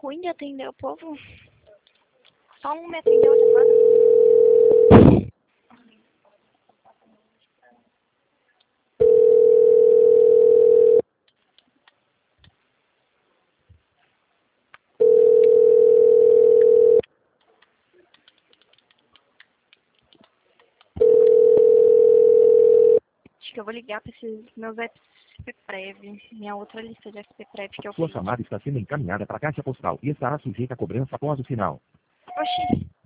ruim de atender o povo. Só um me atendeu até agora. Acho que eu vou ligar para esses meus SPPrev, minha outra lista de SPPrev que eu Sua fiz. chamada está sendo encaminhada para a caixa postal e estará sujeita a cobrança após o sinal. Oxi.